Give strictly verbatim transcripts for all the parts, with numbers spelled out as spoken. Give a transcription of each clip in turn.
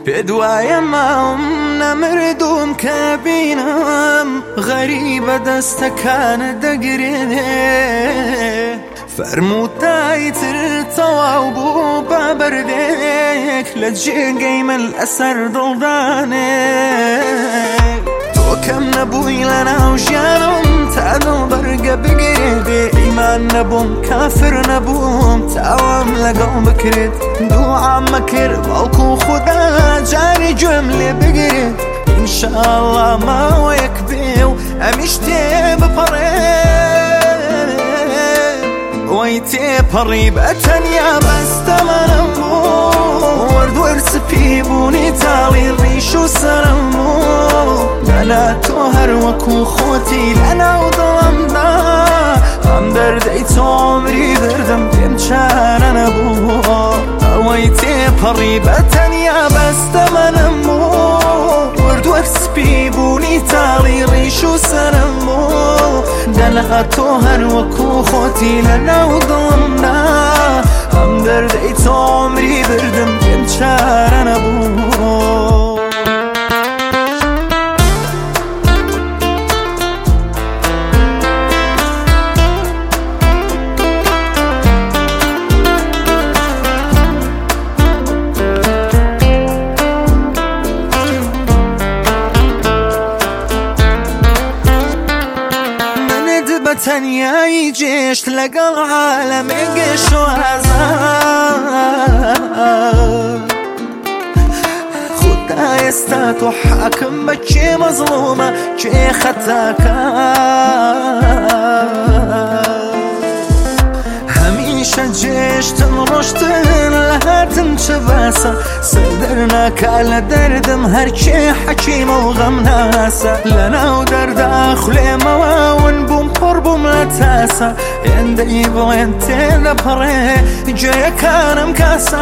پێدوایە ماوم نەمردوم کە بینم غەریبە دەستەکانە دەگرێ فەرمووتایتر تەواو بوو بە بەردێک لە جێگەی من لەسەر دڵدانێ تۆ کەم نەبووی لەناو ژیانم تا دڵبەرگە بگرێ ئیمان نەبووم کافر نەبووم تاوام لەگەڵ بکرێت دوعام مەکرد بەڵکو خودا جاری گوێم لێ بگرێت ئینشاءڵڵا ماوەیەک بێ و ئەمیش تێبپەڕێت وەی تێپەڕی بە تەنیا بەستەمەنم بوو وەردوەرسپی بوونی تاڵی ڕیش و سەرم بوو دەنا تۆ هەر وەکو خۆتی لەناو دڵمدا ئەم دەردەی تۆ عومری بردم پێم چارە نەبوو ئەوەی تێپەڕی بە تەنیا بەستەمەنم بوو وەردوەرسپی بوونی تاڵی ڕیش و سەرم بوو دەنا تۆ هەر وەکو خۆتی لەناو دڵمدا ئەم دەردەی تۆ عومری بردم پێم چارە نەبوو تەنیایی جێشت لەگەڵ عالەمێ گەشت و ئازار خودا ئێستا تۆ حاکم بە کێ مەزڵومە کێ خەتاکار هەمیشە جێشتن ڕۆشتن لە هاتن چه باسە سەردەر ناکا لە دەردم هەرکێ حەکیمە و غەم ناسە لەناو دەردا خوڵێمەوە ون بووم پڕ بووم لە تاسە هێندەی بڵێن تێدەپەڕێ گوێیەکانم کاسە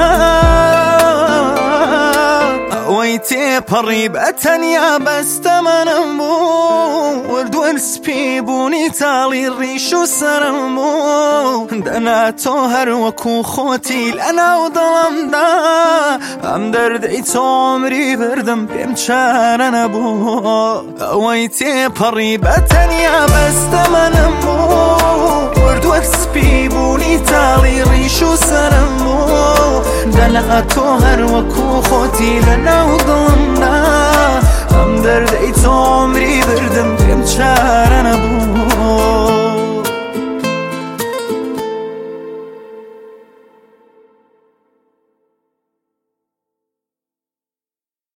ئەوەی تێپەڕی بە تەنیا بەستەمەنم بوو وەردوەرسپی بوونی تاڵی ڕیش و سەرم بوو دەنا تۆ هەر وەکو خۆتی لەناو دڵمدا ئەم دەردەی تۆ عومری بردم پێم چارە نەبوو ئەوەی تێپەڕی بە تەنیا بەستەمەنم بوو وەردوەرسپی بوونی تاڵی ڕیش و سەرم بوو دەنا تۆ هەر وەکو خۆتی لەناو دڵمدا ئەم دەردەی تۆ عومری بردم پێم چارە نەبوو